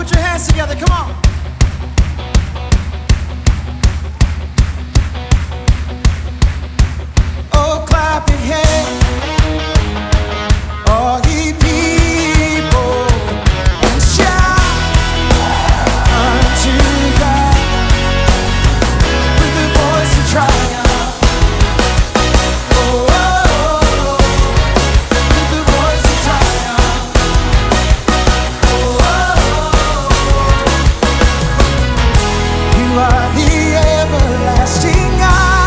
put your hands together, come on. Oh, clap your hands, all ye people, and shout unto God with the voice of triumph. Oh, oh, oh, with the voice of triumph. Oh, oh, oh. You are the everlasting God.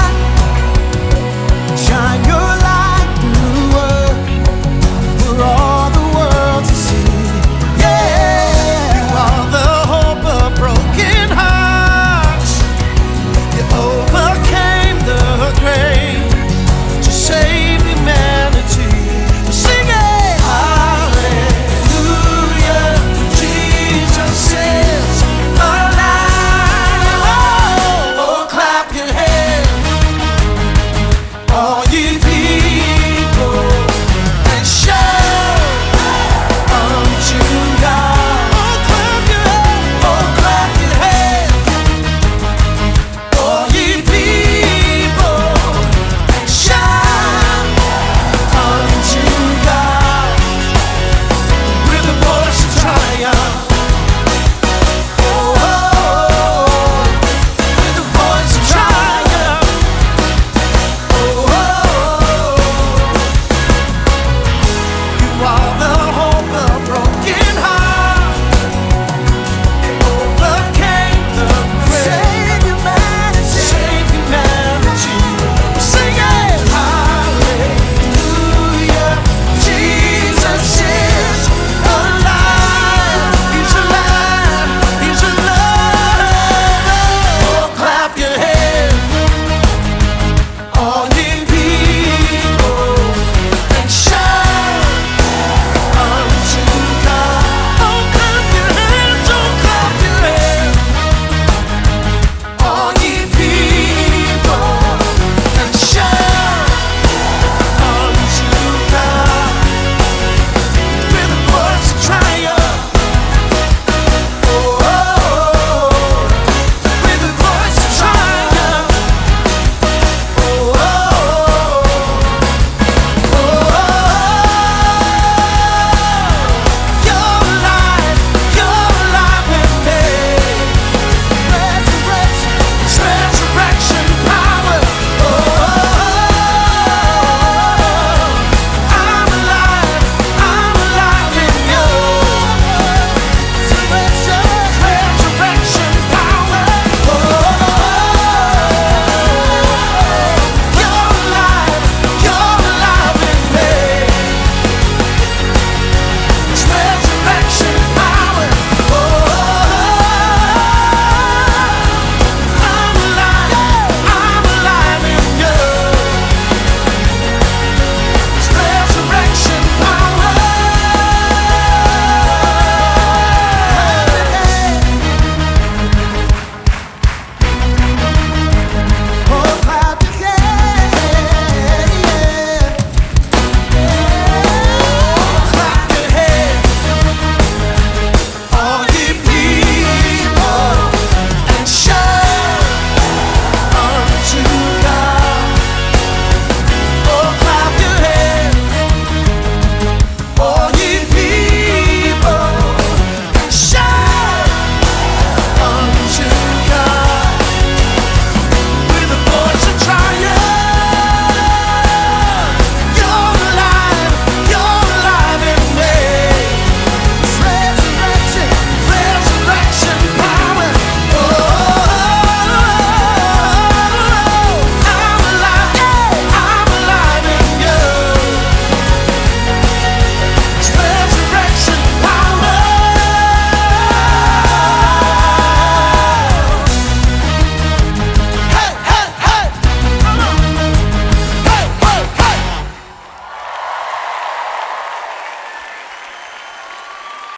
Shine your light through the world for all the world to see. Yeah, you are the hope of broken hearts. You overcame the grave to save humanity. Sing it! Hallelujah, Jesus is alive. Oh, clap your hands, all ye people, and shout unto God. Oh, clap your hands, all ye people, and shout unto God with the voice of triumph. Oh, oh, oh, with the voice of triumph. Oh, oh, oh. You are the